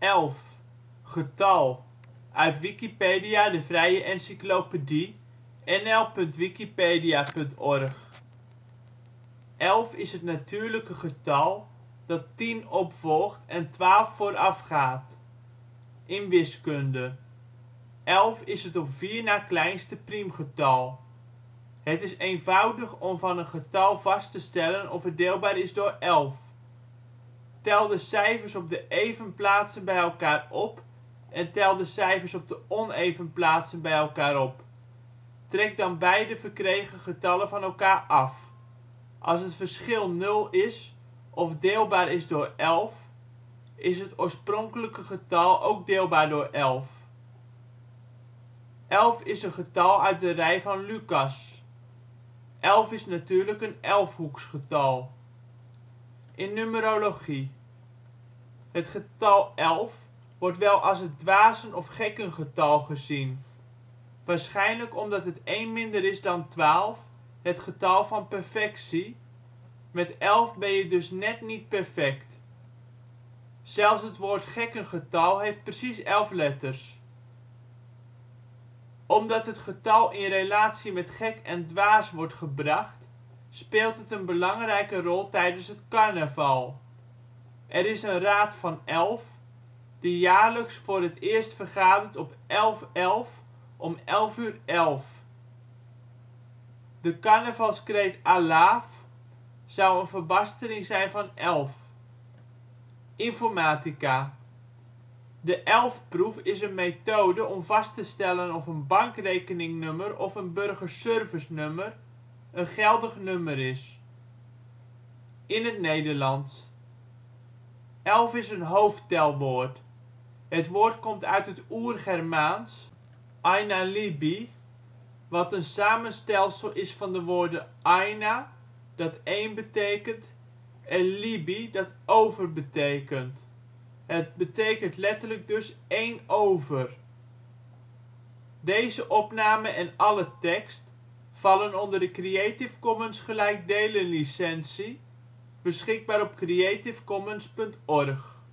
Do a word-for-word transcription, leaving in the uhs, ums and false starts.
elf, getal, uit Wikipedia, de vrije encyclopedie. N L punt wikipedia punt org. Elf is het natuurlijke getal dat tien opvolgt en twaalf voorafgaat. In wiskunde. elf is het op vier na kleinste priemgetal. Het is eenvoudig om van een getal vast te stellen of het deelbaar is door elf. Tel de cijfers op de even plaatsen bij elkaar op en tel de cijfers op de oneven plaatsen bij elkaar op. Trek dan beide verkregen getallen van elkaar af. Als het verschil nul is of deelbaar is door elf, is het oorspronkelijke getal ook deelbaar door elf. elf is een getal uit de rij van Lucas. elf is natuurlijk een elfhoeksgetal. In numerologie. Het getal elf wordt wel als het dwazen - of gekkengetal gezien. Waarschijnlijk omdat het één minder is dan twaalf, het getal van perfectie. Met elf ben je dus net niet perfect. Zelfs het woord gekkengetal heeft precies elf letters. Omdat het getal in relatie met gek en dwaas wordt gebracht, speelt het een belangrijke rol tijdens het carnaval. Er is een Raad van Elf, die jaarlijks voor het eerst vergadert op elf elf om elf uur elf. De carnavalskreet Alaaf zou een verbastering zijn van elf. Informatica. De elfproef is een methode om vast te stellen of een bankrekeningnummer of een burgerservicenummer een geldig nummer is. In het Nederlands. Elf is een hoofdtelwoord. Het woord komt uit het Oer-Germaans Ainalibi, wat een samenstelsel is van de woorden aina, dat één betekent, en libi, dat over betekent. Het betekent letterlijk dus één over. Deze opname en alle tekst vallen onder de Creative Commons gelijkdelen licentie, beschikbaar op creativecommons punt org.